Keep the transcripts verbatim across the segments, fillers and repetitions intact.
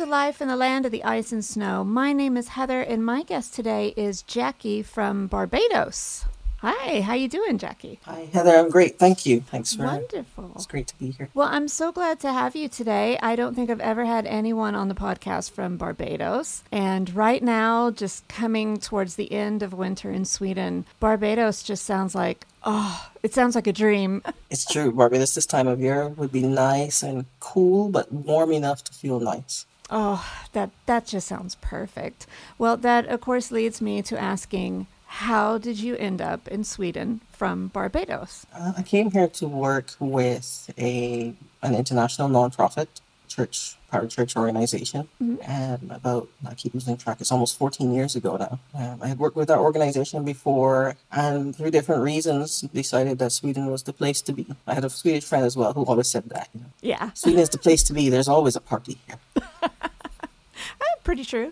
Life in the Land of the Ice and Snow. My name is Heather, and my guest today is Jackie from Barbados. Hi, how you doing, Jackie? Hi, Heather. I'm great. Thank you. Thanks for... Wonderful. It's great to be here. Well, I'm so glad to have you today. I don't think I've ever had anyone on the podcast from Barbados. And right now, just coming towards the end of winter in Sweden, Barbados just sounds like, oh, it sounds like a dream. It's true. Barbados this time of year would be nice and cool, but warm enough to feel nice. Oh, that, that just sounds perfect. Well, that, of course, leads me to asking, how did you end up in Sweden from Barbados? Uh, I came here to work with a an international nonprofit church, parachurch organization. Mm-hmm. And about, I keep losing track, it's almost fourteen years ago now. Um, I had worked with that organization before, and through different reasons, decided that Sweden was the place to be. I had a Swedish friend as well who always said that. You know, Yeah. Sweden is the place to be. There's always a party here. Pretty true.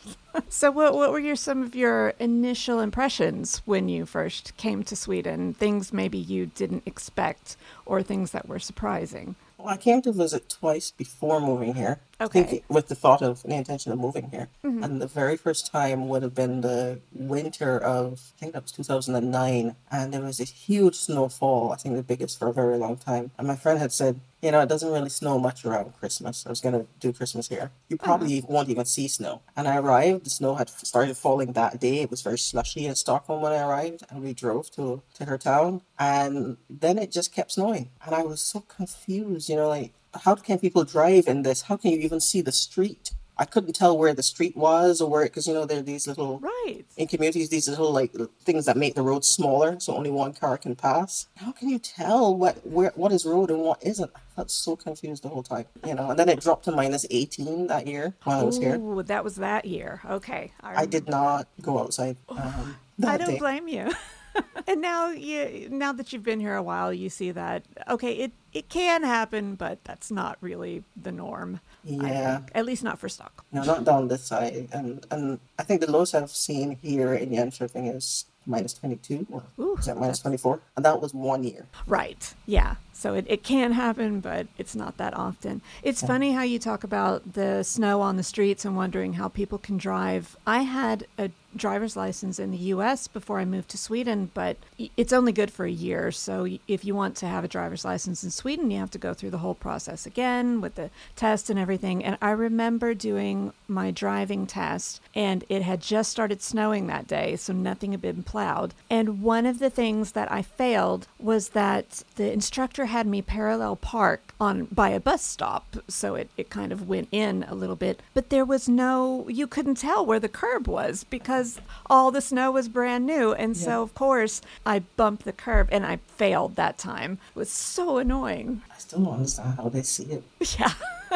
So what what were your some of your initial impressions when you first came to Sweden? Things maybe you didn't expect or things that were surprising? Well, I came to visit twice before moving here. Okay. Thinking, with the thought of the intention of moving here. Mm-hmm. And the very first time would have been the winter of, I think that was two thousand nine. And there was this huge snowfall, I think the biggest for a very long time. And my friend had said, you know, it doesn't really snow much around Christmas. I was going to do Christmas here. You probably uh-huh. won't even see snow. And I arrived, the snow had started falling that day. It was very slushy in Stockholm when I arrived. And we drove to, to her town. And then it just kept snowing. And I was so confused, you know, like, how can people drive in this? How can you even see the street? I couldn't tell where the street was or where, because, you know, there are these little, right. in communities, these little, like, things that make the road smaller, so only one car can pass. How can you tell what where what is road and what isn't? I felt so confused the whole time, you know. And then it dropped to minus eighteen that year while I was here. Oh, that was that year. Okay. I, I did not go outside um, that I don't day. blame you. And now you, now that you've been here a while, you see that, okay, it, it can happen, but that's not really the norm. Yeah. At least not for stock. No, not down this side. And and I think the lowest I've seen here in Jönköping is minus twenty-two. Or Ooh, is that minus twenty-four? And that was one year. Right. Yeah. So it, it can happen, but it's not that often. It's yeah. funny how you talk about the snow on the streets and wondering how people can drive. I had a driver's license in the U S before I moved to Sweden, but it's only good for a year. So if you want to have a driver's license in Sweden, you have to go through the whole process again with the test and everything. And I remember doing my driving test, and it had just started snowing that day, so nothing had been plowed. And one of the things that I failed was that the instructor had me parallel park on by a bus stop, so it, it kind of went in a little bit. But there was no, you couldn't tell where the curb was because all the snow was brand new. And yeah. so, of course, I bumped the curb, and I failed that time. It was so annoying. I still don't understand how they see it. Yeah.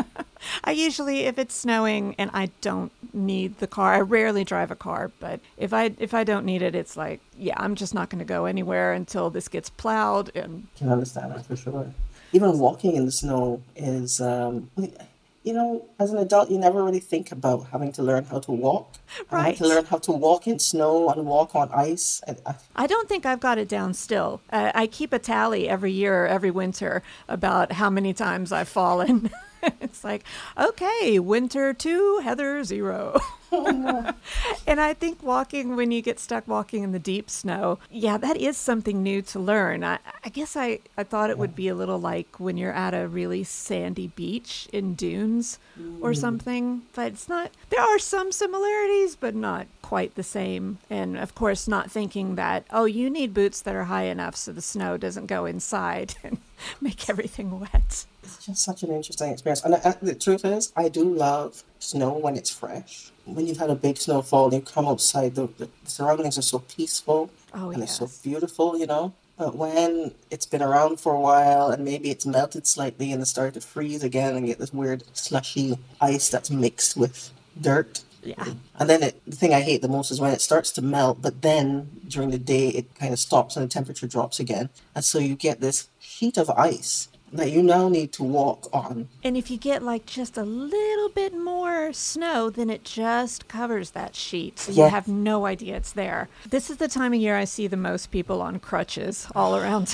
I usually, if it's snowing and I don't need the car, I rarely drive a car, but if I if I don't need it, it's like, yeah, I'm just not going to go anywhere until this gets plowed. And I can understand that for sure. Even walking in the snow is, um, you know, as an adult, you never really think about having to learn how to walk. Right. I had to learn how to walk in snow and walk on ice. And I, I don't think I've got it down still. Uh, I keep a tally every year, every winter, about how many times I've fallen. It's like, okay, winter two, Heather zero. And I think walking, when you get stuck walking in the deep snow, yeah, that is something new to learn. I, I guess I, I thought it would be a little like when you're at a really sandy beach in dunes or something, but it's not. There are some similarities, but not quite the same. And of course, not thinking that, oh, you need boots that are high enough so the snow doesn't go inside and make everything wet. It's just such an interesting experience. And I, the truth is, I do love snow when it's fresh. When you've had a big snowfall and you come outside, the, the surroundings are so peaceful. Oh, and yes. It's so beautiful, you know. But when it's been around for a while and maybe it's melted slightly and it started to freeze again and get this weird slushy ice that's mixed with dirt. Yeah. And then it, the thing I hate the most is when it starts to melt, but then during the day it kind of stops and the temperature drops again. And so you get this sheet of ice that you now need to walk on. And if you get like just a little bit more snow, then it just covers that sheet. So Yeah. you have no idea it's there. This is the time of year I see the most people on crutches all around town.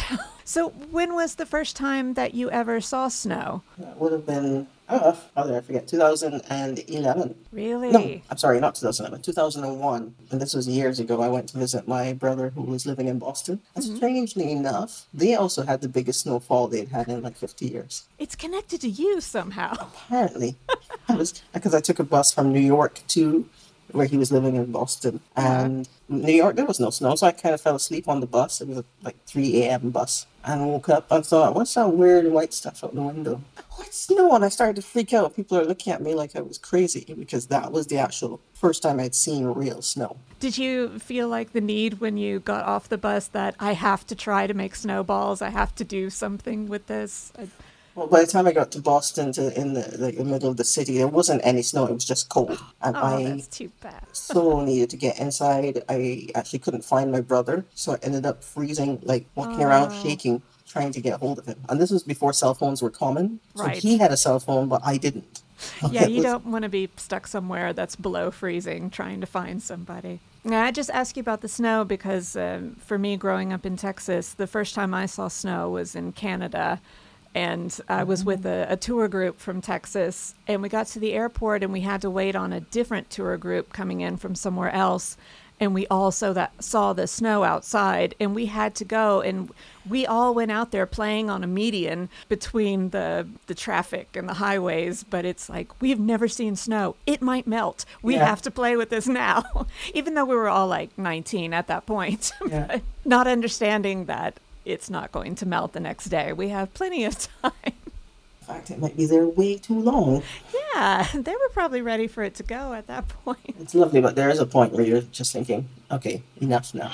So, when was the first time that you ever saw snow? That would have been, oh, how did I forget? two thousand eleven. No, Really? I'm sorry, not two thousand eleven, two thousand one. And this was years ago. I went to visit my brother who was living in Boston. And Hmm. strangely enough, they also had the biggest snowfall they'd had in like fifty years. It's connected to you somehow. Apparently. I was, because I took a bus from New York to where he was living in Boston. Uh-huh. And New York, there was no snow, so I kind of fell asleep on the bus. It was a like three a.m. bus. And woke up and thought, what's that weird white stuff out the window? Oh, it's snow. And I started to freak out. People are looking at me like I was crazy because that was the actual first time I'd seen real snow. Did you feel like the need when you got off the bus that I have to try to make snowballs? I have to do something with this? I- Well, by the time I got to Boston, to in the like the middle of the city, there wasn't any snow. It was just cold, and Oh, I that's too bad. so needed to get inside. I actually couldn't find my brother, so I ended up freezing, like walking around Oh. shaking, trying to get hold of him. And this was before cell phones were common. So Right. he had a cell phone, but I didn't. Yeah, It you was- don't want to be stuck somewhere that's below freezing trying to find somebody. Now, I just ask you about the snow because um, for me, growing up in Texas, the first time I saw snow was in Canada. And I was with a, a tour group from Texas, and we got to the airport, and we had to wait on a different tour group coming in from somewhere else. And we all saw that saw the snow outside, and we had to go, and we all went out there playing on a median between the the traffic and the highways. But it's like, we've never seen snow. It might melt. We Yeah. have to play with this now, even though we were all like nineteen at that point. Yeah. But not understanding that it's not going to melt the next day. We have plenty of time. In fact, it might be there way too long. Yeah, they were probably ready for it to go at that point. It's lovely, but there is a point where you're just thinking, okay, enough now.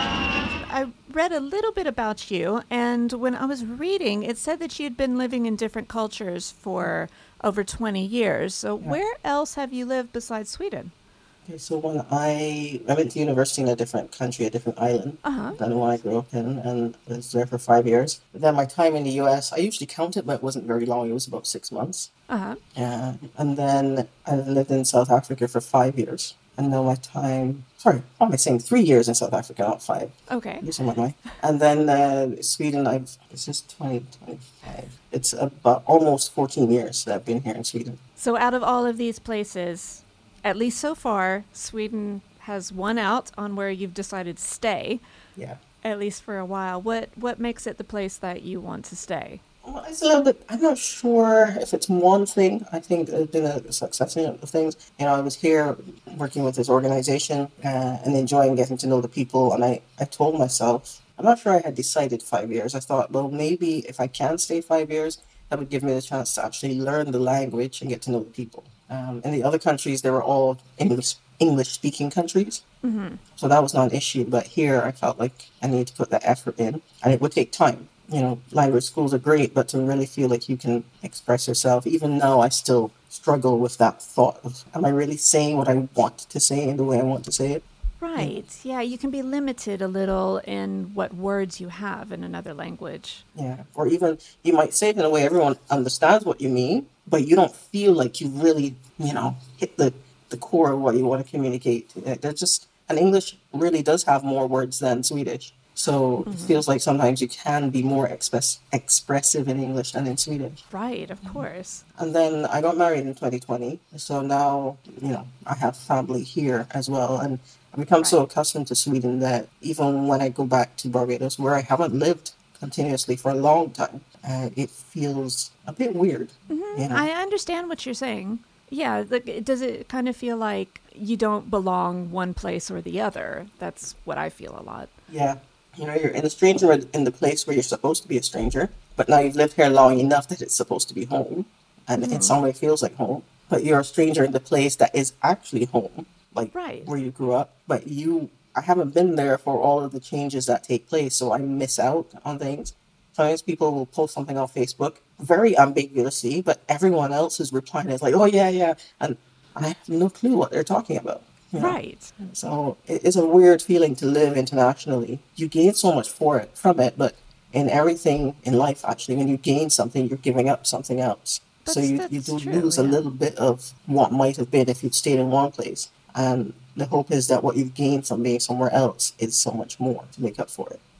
I read a little bit about you, and when I was reading, it said that you'd been living in different cultures for over twenty years. So Yeah. where else have you lived besides Sweden? Okay, so when I I went to university in a different country, a different island Uh-huh. than the one I grew up in, and was there for five years. But then my time in the U S, I usually count it, but it wasn't very long. It was about six months. Uh-huh. Uh, and then I lived in South Africa for five years. And now my time, sorry, what am I saying? Three years in South Africa, not five. Okay. Losing my mind. And then uh, Sweden, I've, it's just twenty twenty-five. It's about almost fourteen years that I've been here in Sweden. So out of all of these places, at least so far, Sweden has won out on where you've decided to stay, Yeah. at least for a while. What what makes it the place that you want to stay? Well, it's a little bit, I'm not sure if it's one thing. I think there's been a succession of things. You know, I was here working with this organization uh, and enjoying getting to know the people. And I, I told myself, I'm not sure I had decided five years. I thought, well, maybe if I can stay five years, that would give me the chance to actually learn the language and get to know the people. Um, in the other countries, they were all English English speaking countries. Mm-hmm. So that was not an issue. But here, I felt like I needed to put that effort in, and it would take time. You know, language schools are great, but to really feel like you can express yourself, even now I still struggle with that thought of, am I really saying what I want to say in the way I want to say it? Right. Yeah, you can be limited a little in what words you have in another language. Yeah. Or even you might say it in a way everyone understands what you mean, but you don't feel like you really, you know, hit the, the core of what you want to communicate. There's just, and English really does have more words than Swedish. So it feels like sometimes you can be more express, expressive in English than in Swedish. Right, of course. And then I got married in twenty twenty. So now, you know, I have family here as well. And I've become so Right. accustomed to Sweden that even when I go back to Barbados, where I haven't lived continuously for a long time, uh, it feels a bit weird. You know? I understand what you're saying. Yeah, like, does it kind of feel like you don't belong one place or the other? That's what I feel a lot. Yeah. You know, you're in a stranger in the place where you're supposed to be a stranger, but now you've lived here long enough that it's supposed to be home, and in some way feels like home. But you're a stranger in the place that is actually home, like Right. where you grew up. But you, I haven't been there for all of the changes that take place, so I miss out on things. Sometimes people will post something on Facebook very ambiguously, but everyone else is replying is like, "Oh yeah, yeah," and I have no clue what they're talking about. You know? Right. So it is a weird feeling to live internationally. You gain so much for it from it, but in everything in life, actually, when you gain something, you're giving up something else. so That's- you, that's you do true, lose a yeah. little bit of what might have been if you'd stayed in one place. And the hope is that what you've gained from being somewhere else is so much more to make up for it.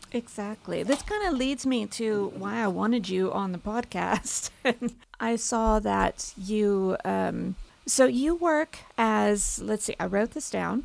Exactly. This kind of leads me to why I wanted you on the podcast. I saw that you, um, so you work as, let's see, I wrote this down.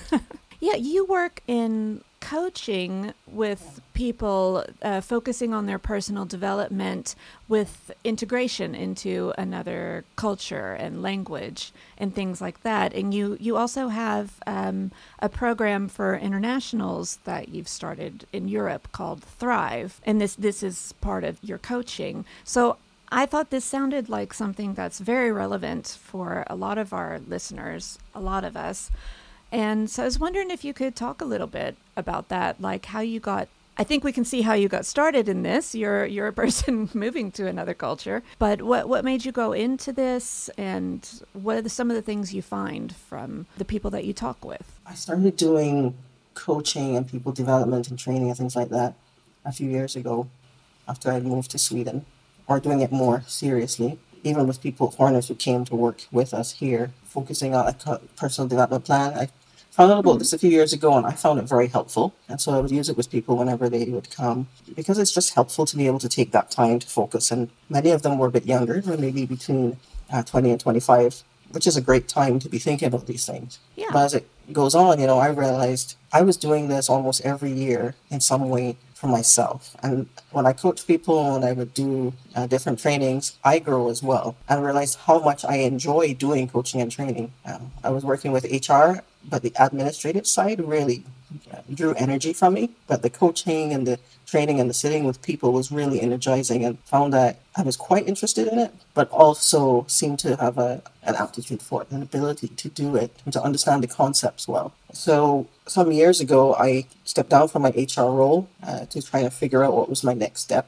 Yeah, you work in coaching with people, uh, focusing on their personal development with integration into another culture and language and things like that. And you, you also have um, a program for internationals that you've started in Europe called Thrive. And this, this is part of your coaching. So I thought this sounded like something that's very relevant for a lot of our listeners, a lot of us. And so I was wondering if you could talk a little bit about that, like how you got, I think we can see how you got started in this. You're you're a person moving to another culture, but what, what made you go into this, and what are the, some of the things you find from the people that you talk with? I started doing coaching and people development and training and things like that a few years ago after I moved to Sweden, or doing it more seriously, even with people, foreigners who came to work with us here, focusing on a co- personal development plan. I found out about this a few years ago and I found it very helpful. And so I would use it with people whenever they would come because it's just helpful to be able to take that time to focus. And many of them were a bit younger, or maybe between uh, twenty and twenty-five, which is a great time to be thinking about these things. Yeah. But as it goes on, you know, I realized I was doing this almost every year in some way for myself. And when I coach people and I would do uh, different trainings, I grow as well. And I realized how much I enjoy doing coaching and training. Um, I was working with H R, but the administrative side really uh, drew energy from me. But the coaching and the training and the sitting with people was really energizing, and found that I was quite interested in it, but also seemed to have a, an aptitude for it, an ability to do it, and to understand the concepts well. So some years ago, I stepped down from my H R role uh, to try and figure out what was my next step,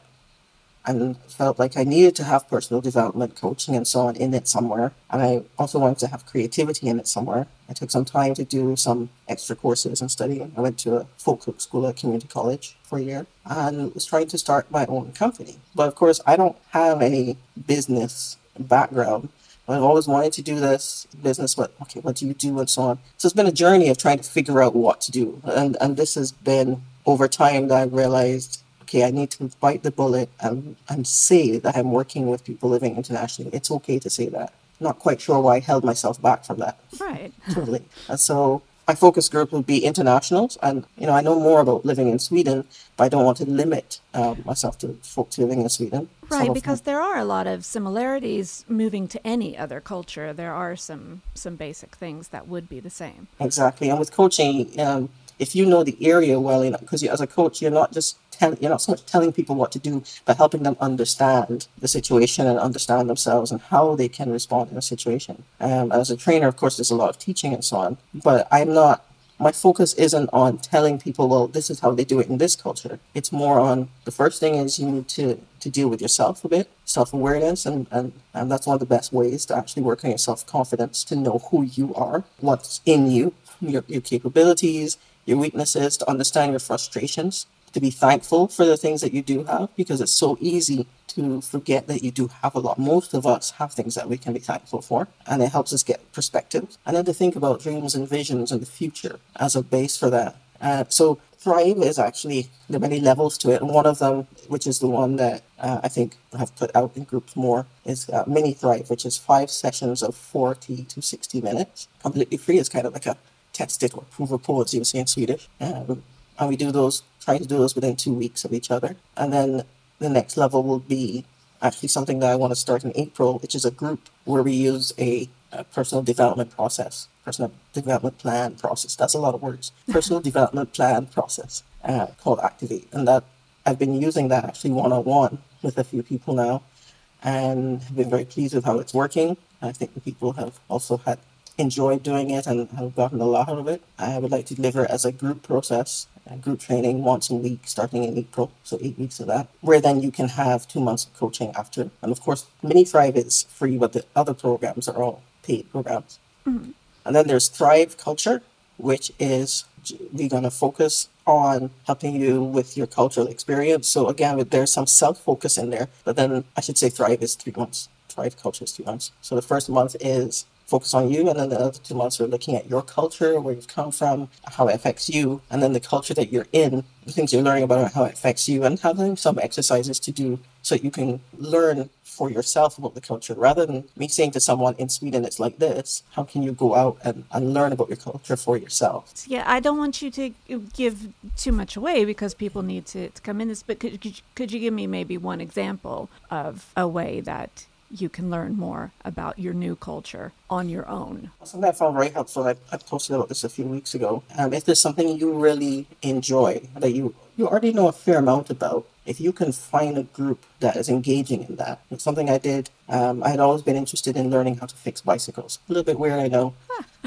and felt like I needed to have personal development coaching and so on in it somewhere. And I also wanted to have creativity in it somewhere. I took some time to do some extra courses and study. I went to a folk school at community college for a year and was trying to start my own company. But of course, I don't have any business background. I've always wanted to do this business, but okay, what do you do and so on. So it's been a journey of trying to figure out what to do. And, and this has been over time that I realized, okay, I need to bite the bullet and, and say that I'm working with people living internationally. It's okay to say that. Not quite sure why I held myself back from that. Right. Totally. And so my focus group would be internationals. And, you know, I know more about living in Sweden, but I don't want to limit um, myself to folks living in Sweden. Right, because there are a lot of similarities moving to any other culture. There are some, some basic things that would be the same. Exactly. And with coaching, um, if you know the area well enough, because as a coach, you're not just tell, you're not so much telling people what to do, but helping them understand the situation and understand themselves and how they can respond in a situation. Um, as a trainer, of course, there's a lot of teaching and so on, but I'm not, my focus isn't on telling people, well, this is how they do it in this culture. It's more on, the first thing is you need to, to deal with yourself a bit, self-awareness, and, and, and that's one of the best ways to actually work on your self-confidence, to know who you are, what's in you, your, your capabilities, your weaknesses, to understand your frustrations, to be thankful for the things that you do have, because it's so easy to forget that you do have a lot. Most of us have things that we can be thankful for, and it helps us get perspective. And then to think about dreams and visions and the future as a base for that. Uh, so Thrive is actually, there are many levels to it, and one of them, which is the one that uh, I think I have put out in groups more, is uh, Mini Thrive, which is five sessions of forty to sixty minutes, completely free. It's kind of like a test it or prove a poet, you would say in Swedish. Um, and we do those, try to do those within two weeks of each other. And then the next level will be actually something that I want to start in April, which is a group where we use a, a personal development process, personal development plan process. That's a lot of words. Personal development plan process uh, called Activate. And that I've been using that actually one-on-one with a few people now, and have been very pleased with how it's working. I think the people have also had enjoyed doing it and have gotten a lot out of it. I would like to deliver it as a group process, a group training once a week starting in April, so eight weeks of that, where then you can have two months of coaching after. And of course, Mini Thrive is free, but the other programs are all paid programs. Mm-hmm. And then there's Thrive Culture, which is we're going to focus on helping you with your cultural experience. So again, there's some self-focus in there, but then I should say Thrive is three months. Thrive Culture is three months. So the first month is focus on you, and then the other two months are looking at your culture, where you've come from, how it affects you, and then the culture that you're in, the things you're learning about it, how it affects you, and having some exercises to do so you can learn for yourself about the culture. Rather than me saying to someone in Sweden it's like this, how can you go out and, and learn about your culture for yourself? Yeah, I don't want you to give too much away because people need to, to come in this, but could, could, could you give me maybe one example of a way that you can learn more about your new culture on your own? Something I found very helpful, I, I posted about this a few weeks ago. Um, if there's something you really enjoy, that you, you already know a fair amount about, if you can find a group that is engaging in that. It's something I did. Um, I had always been interested in learning how to fix bicycles. A little bit weird, I know.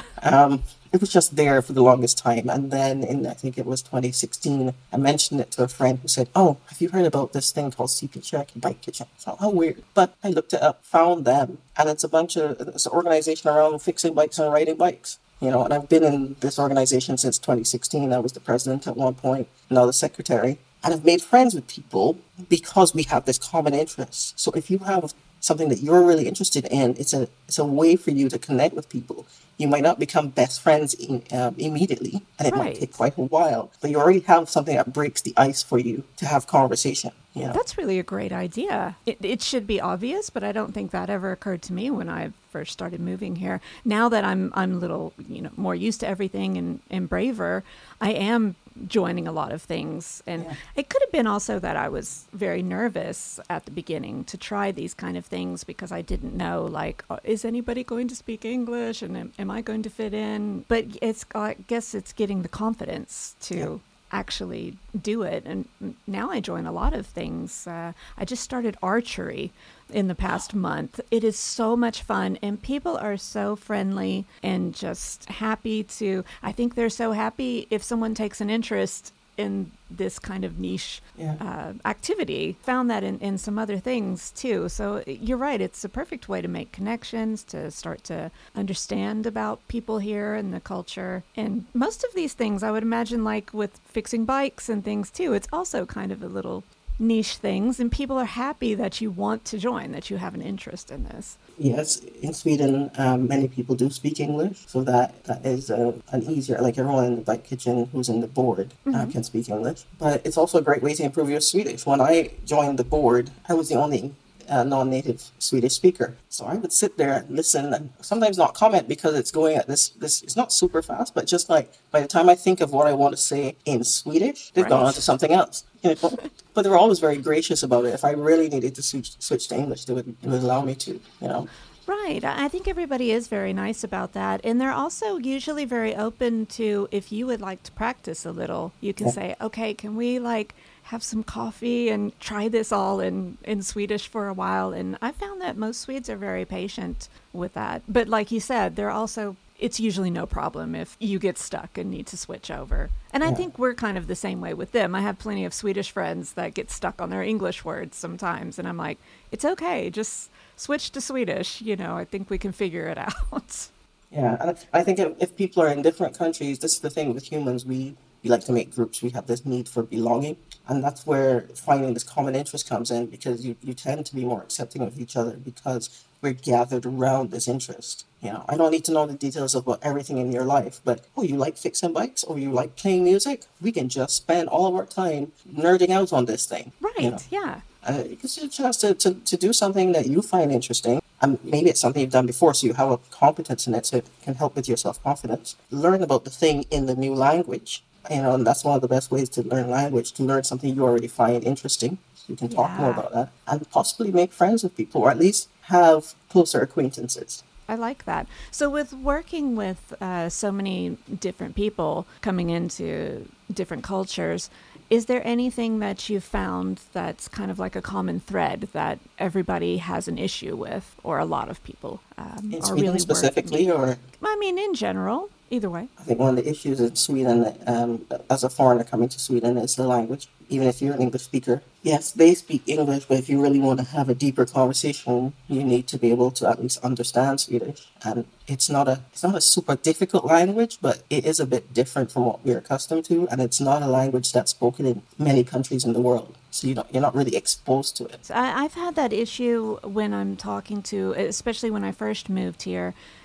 Um, it was just there for the longest time. And then in, I think it was twenty sixteen, I mentioned it to a friend who said, oh, have you heard about this thing called C P Check Bike Kitchen? So, how weird. But I looked it up, found them, and it's a bunch of, it's an organization around fixing bikes and riding bikes. You know, and I've been in this organization since twenty sixteen. I was the president at one point, now the secretary. And I've made friends with people because we have this common interest. So if you have something that you're really interested in, it's a it's a way for you to connect with people. You might not become best friends in, um, immediately, and it Right. might take quite a while, but you already have something that breaks the ice for you to have conversation. You know? That's really a great idea. It, it should be obvious, but I don't think that ever occurred to me when I first started moving here. Now that I'm I'm a little you know more used to everything and, and braver, I am joining a lot of things. And Yeah. it could have been also that I was very nervous at the beginning to try these kind of things because I didn't know, like, oh, is anybody going to speak English and am, am I going to fit in? But it's I guess it's getting the confidence to Yeah. actually do it. And now I join a lot of things. Uh, I just started archery in the past month. It is so much fun, and people are so friendly and just happy to, I think they're so happy if someone takes an interest in this kind of niche Yeah. uh, activity. Found that in, in some other things too. So you're right. It's a perfect way to make connections, to start to understand about people here and the culture. And most of these things, I would imagine, like with fixing bikes and things too, it's also kind of a little niche things, and people are happy that you want to join, that you have an interest in this. Yes, in Sweden, um, many people do speak English, so that that is uh, an easier. Like everyone in the bike kitchen who's in the board uh, Mhm. can speak English, but it's also a great way to improve your Swedish. When I joined the board, I was the only uh, non-native Swedish speaker, so I would sit there and listen, and sometimes not comment because it's going at this. This it's not super fast, but just like by the time I think of what I want to say in Swedish, they've gone Right. on to something else. You know? But they were always very gracious about it. If I really needed to switch, switch to English, they would, they would allow me to, you know. Right. I I think everybody is very nice about that. And they're also usually very open to, if you would like to practice a little, you can Yeah. say, okay, can we like have some coffee and try this all in, in Swedish for a while? And I found that most Swedes are very patient with that. But like you said, they're also, it's usually no problem if you get stuck and need to switch over. And I Yeah. think we're kind of the same way with them. I have plenty of Swedish friends that get stuck on their English words sometimes. And I'm like, it's okay. Just switch to Swedish. You know, I think we can figure it out. Yeah, and I think if, if people are in different countries, this is the thing with humans. We we like to make groups. We have this need for belonging, and that's where finding this common interest comes in, because you, you tend to be more accepting of each other because we're gathered around this interest. You know, I don't need to know the details about everything in your life, but oh, you like fixing bikes, or you like playing music? We can just spend all of our time nerding out on this thing. Right. You know? Yeah. Uh, it gives you a chance to, to, to do something that you find interesting. And maybe it's something you've done before, so you have a competence in it, so it can help with your self-confidence. Learn about the thing in the new language. You know, and that's one of the best ways to learn language, to learn something you already find interesting. So you can talk more Yeah. about that. And possibly make friends with people, or at least have closer acquaintances. I like that. So, with working with uh, so many different people coming into different cultures, is there anything that you've found that's kind of like a common thread that everybody has an issue with, or a lot of people um, In are Sweden really specifically, or I mean, in general, either way. I think one of the issues in Sweden, um, as a foreigner coming to Sweden, is the language. Even if you're an English speaker, yes, they speak English, but if you really want to have a deeper conversation, you need to be able to at least understand Swedish. And it's not a it's not a super difficult language, but it is a bit different from what we're accustomed to, and it's not a language that's spoken in many countries in the world. So you don't, you're not really exposed to it. I, I've had that issue when I'm talking to, especially when I first moved here,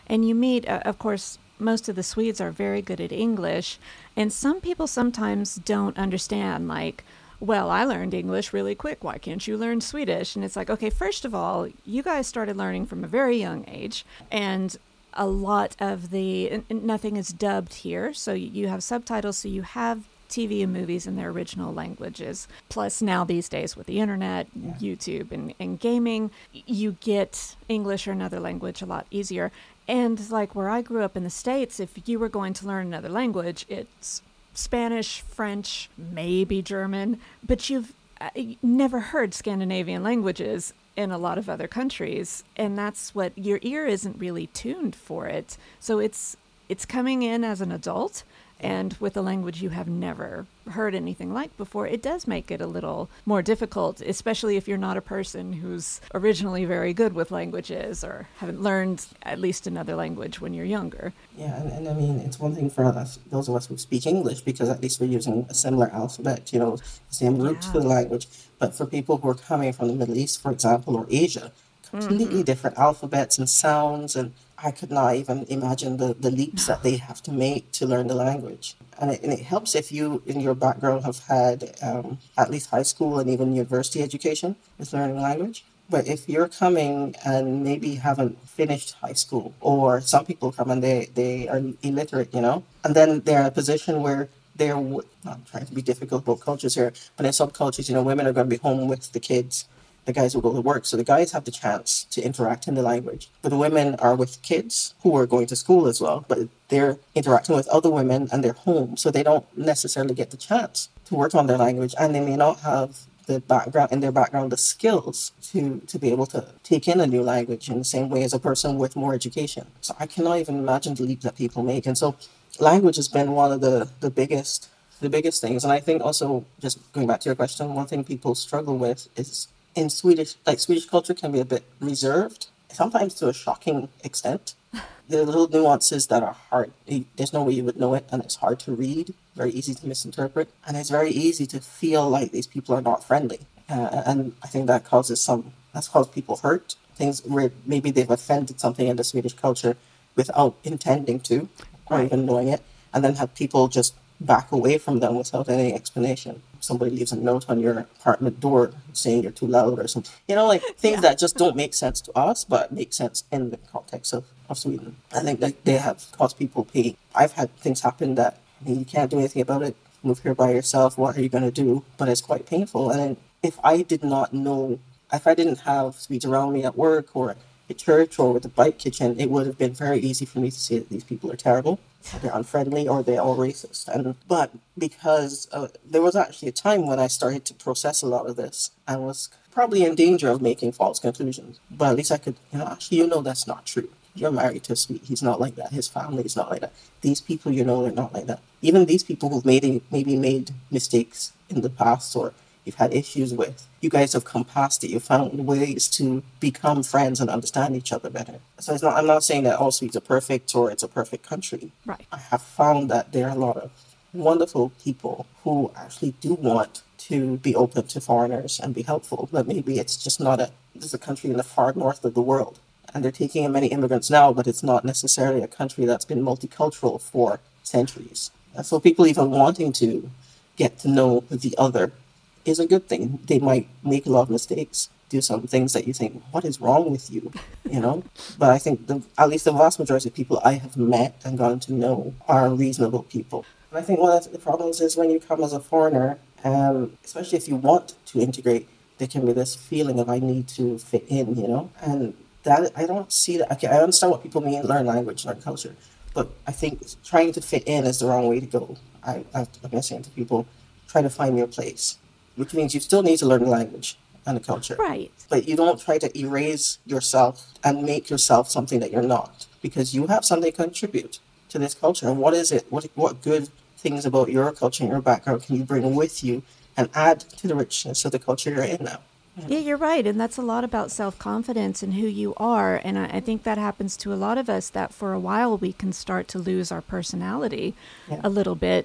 And you meet, uh, of course, most of the Swedes are very good at English. And some people sometimes don't understand, like, well, I learned English really quick. Why can't you learn Swedish? And it's like, okay, first of all, you guys started learning from a very young age. And a lot of the, nothing is dubbed here. So you have subtitles, so you have T V and movies in their original languages. Plus now these days with the internet, yeah. YouTube and, and gaming, you get English or another language a lot easier. And like where I grew up in the States, if you were going to learn another language, it's Spanish, French, maybe German, but you've uh, never heard Scandinavian languages in a lot of other countries. And that's what your ear isn't really tuned for it. So it's it's coming in as an adult. And with a language you have never heard anything like before, it does make it a little more difficult, especially if you're not a person who's originally very good with languages or haven't learned at least another language when you're younger. Yeah, and, and I mean, it's one thing for us, those of us who speak English, because at least we're using a similar alphabet, you know, the same roots Yeah. for the language. But for people who are coming from the Middle East, for example, or Asia, completely Mm-hmm. different alphabets and sounds, and I could not even imagine the, the leaps that they have to make to learn the language. And it, and it helps if you, in your background, have had um, at least high school and even university education with learning language. But if you're coming and maybe haven't finished high school, or some people come and they, they are illiterate, you know, and then they're in a position where they're, w- not trying to be difficult about cultures here, but in some cultures, you know, women are going to be home with the kids. The guys will go to work. So the guys have the chance to interact in the language. But the women are with kids who are going to school as well, but they're interacting with other women and they're home. So they don't necessarily get the chance to work on their language, and they may not have the background in their background, the skills to, to be able to take in a new language in the same way as a person with more education. So I cannot even imagine the leap that people make. And so language has been one of the, the biggest the biggest things. And I think also, just going back to your question, one thing people struggle with is in Swedish, like Swedish culture can be a bit reserved, sometimes to a shocking extent. There are little nuances that are hard. There's no way you would know it, and it's hard to read, very easy to misinterpret, and it's very easy to feel like these people are not friendly. Uh, and I think that causes some, that's caused people hurt. Things where maybe they've offended something in the Swedish culture without intending to, or Right. even knowing it, and then have people just back away from them without any explanation. Somebody leaves a note on your apartment door saying you're too loud or something. You know, like things Yeah. that just don't make sense to us, but make sense in the context of, of Sweden. I think that they have caused people pain. I've had things happen that you can't do anything about it. Move here by yourself. What are you going to do? But it's quite painful. And then if I did not know, if I didn't have Swedes around me at work or at church or with the bike kitchen, it would have been very easy for me to say that these people are terrible, they're unfriendly, or they're all racist. And but because uh, there was actually a time when I started to process a lot of this and was probably in danger of making false conclusions. But at least I could, you know, actually, you know, that's not true. You're married to a Swede. He's not like that. His family is not like that. These people, you know, they're not like that. Even these people who've made maybe made mistakes in the past or you've had issues with, you guys have come past it. You've found ways to become friends and understand each other better. So it's not, I'm not saying that all Swedes are perfect or it's a perfect country. Right. I have found that there are a lot of wonderful people who actually do want to be open to foreigners and be helpful. But maybe it's just not a, this is a country in the far north of the world. And they're taking in many immigrants now, but it's not necessarily a country that's been multicultural for centuries. And so people even wanting to get to know the other is a good thing. They might make a lot of mistakes, do some things that you think, what is wrong with you? You know? But I think the, at least the vast majority of people I have met and gotten to know are reasonable people. And I think one of the problems is when you come as a foreigner, um, especially if you want to integrate, there can be this feeling of I need to fit in, you know? And that I don't see that. Okay, I understand what people mean, learn language, learn culture. But I think trying to fit in is the wrong way to go. I, I've been saying to people, try to find your place, which means you still need to learn the language and the culture. Right. But you don't try to erase yourself and make yourself something that you're not, because you have something to contribute to this culture. And what is it? What what good things about your culture and your background can you bring with you and add to the richness of the culture you're in now? Yeah, you're right. And that's a lot about self-confidence and who you are. And I, I think that happens to a lot of us, that for a while we can start to lose our personality Yeah. a little bit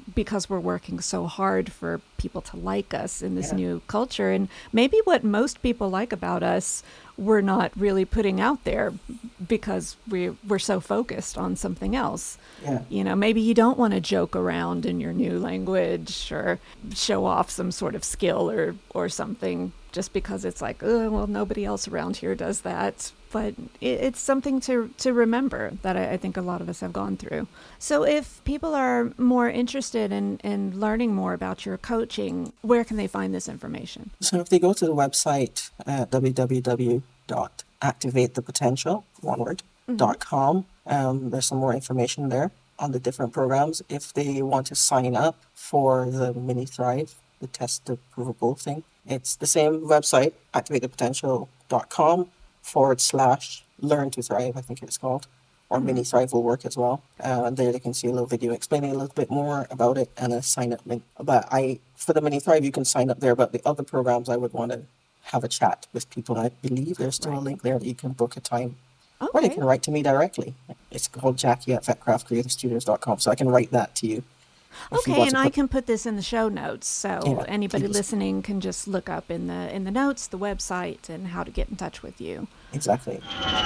because we're working so hard for people to like us in this Yeah. new culture. And maybe what most people like about us, we're not really putting out there because we, we're so focused on something else. Yeah. You know, maybe you don't want to joke around in your new language or show off some sort of skill or, or something just because it's like, oh, well, nobody else around here does that. But it, it's something to to remember that I, I think a lot of us have gone through. So if people are more interested in, in learning more about your coaching, where can they find this information? So if they go to the website at w w w dot activate the potential, one word, Mm-hmm. dot com, um, there's some more information there on the different programs. If they want to sign up for the Mini Thrive, the test provable thing, it's the same website, activate the potential dot com forward slash learn to thrive, I think it's called, or Mhm. Mini Thrive will work as well. Uh, and there they can see a little video explaining a little bit more about it and a sign up link. But I, for the Mini Thrive, you can sign up there. But the other programs, I would want to have a chat with people. I believe there's still a Right. link there that you can book a time, or they Okay. can write to me directly. It's called Jackie at vetcraft creative studios dot com, so I can write that to you. if you Okay, want and to I put- can put this in the show notes, so Yeah, anybody please. listening can just look up in the in the notes the website and how to get in touch with you. Exactly.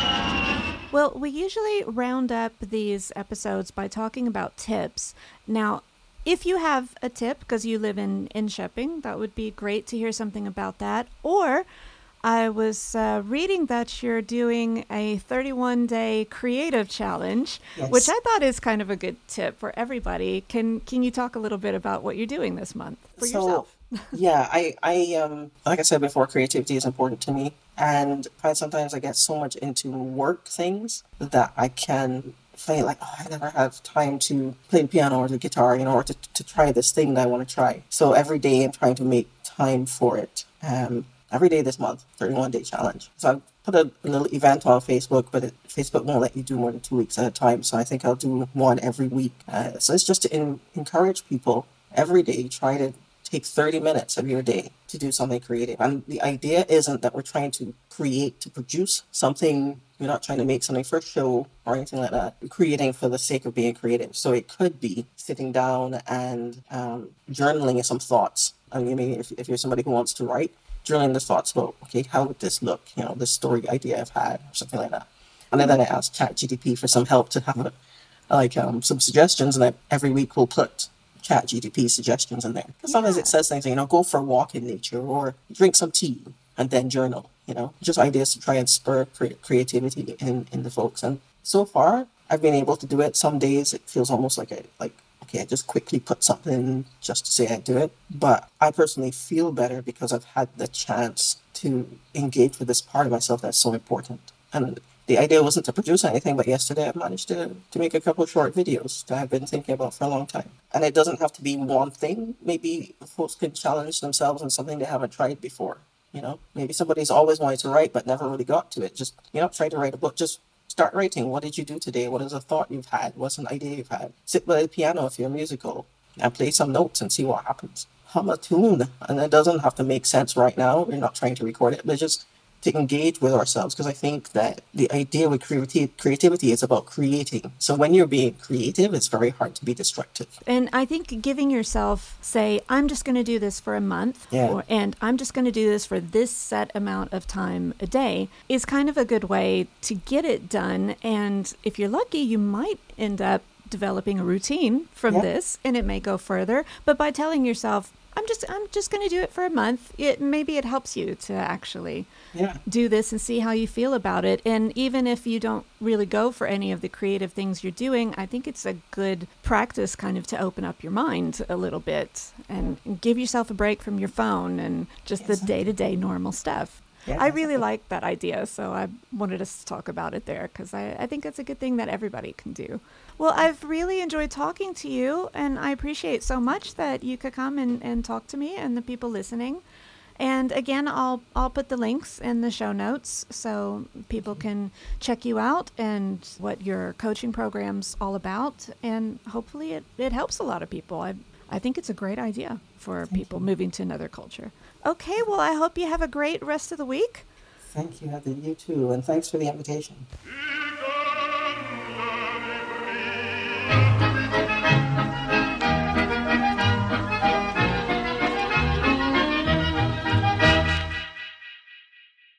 Well, we usually round up these episodes by talking about tips. Now, if you have a tip because you live in in Shepping, that would be great to hear something about that. Or I was uh, reading that you're doing a thirty-one day creative challenge, Yes. which I thought is kind of a good tip for everybody. Can Can you talk a little bit about what you're doing this month for So, yourself? yeah, I, I, um, like I said before, creativity is important to me, and I sometimes I get so much into work things that I can feel like, oh, I never have time to play the piano or the guitar, you know, or to, to try this thing that I want to try. So every day I'm trying to make time for it. Um, every day this month, thirty-one day challenge. So I put a, a little event on Facebook, but it, Facebook won't let you do more than two weeks at a time. So I think I'll do one every week. Uh, so it's just to in, encourage people every day, try to take thirty minutes of your day to do something creative. And the idea isn't that we're trying to create, to produce something. You're not trying to make something for show or anything like that. You're creating for the sake of being creative. So it could be sitting down and um, journaling some thoughts. I mean, if, if you're somebody who wants to write, journaling the thoughts about, okay, how would this look? You know, this story idea I've had, or something like that. And then I asked ChatGPT for some help to have a, like um, some suggestions, and I, every week we'll put ChatGPT suggestions in there. Sometimes Yeah. it says things, you know, go for a walk in nature or drink some tea and then journal, you know, just ideas to try and spur cre- creativity in, in the folks. And so far, I've been able to do it. Some days it feels almost like I, like, okay, I just quickly put something in just to say I do it. But I personally feel better because I've had the chance to engage with this part of myself that's so important. And the idea wasn't to produce anything, but yesterday I managed to, to make a couple of short videos that I've been thinking about for a long time. And it doesn't have to be one thing. Maybe folks could challenge themselves on something they haven't tried before. You know, maybe somebody's always wanted to write but never really got to it. Just, you know, try to write a book. Just start writing. What did you do today? What is a thought you've had? What's an idea you've had? Sit by the piano if you're musical and play some notes and see what happens. Hum a tune. And it doesn't have to make sense right now. We're not trying to record it, but just to engage with ourselves, because I think that the idea with creativity, creativity is about creating. So when you're being creative, it's very hard to be destructive. And I think giving yourself, say, I'm just going to do this for a month, Yeah. or, and I'm just going to do this for this set amount of time a day, is kind of a good way to get it done. And if you're lucky, you might end up developing a routine from Yeah. this, and it may go further. But by telling yourself, I'm just I'm just going to do it for a month, it maybe it helps you to actually Yeah. do this and see how you feel about it. And even if you don't really go for any of the creative things you're doing, I think it's a good practice kind of to open up your mind a little bit and give yourself a break from your phone and just the Exactly. day-to-day normal stuff. Yeah, I really exactly. like that idea, so I wanted us to talk about it there because I, I think it's a good thing that everybody can do. Well, I've really enjoyed talking to you, and I appreciate so much that you could come and, and talk to me and the people listening. And again, I'll I'll put the links in the show notes so people can check you out and what your coaching program's all about. And hopefully it, it helps a lot of people. I I think it's a great idea for people moving to another culture. Okay, well, I hope you have a great rest of the week. Thank you, Heather. You too. And thanks for the invitation.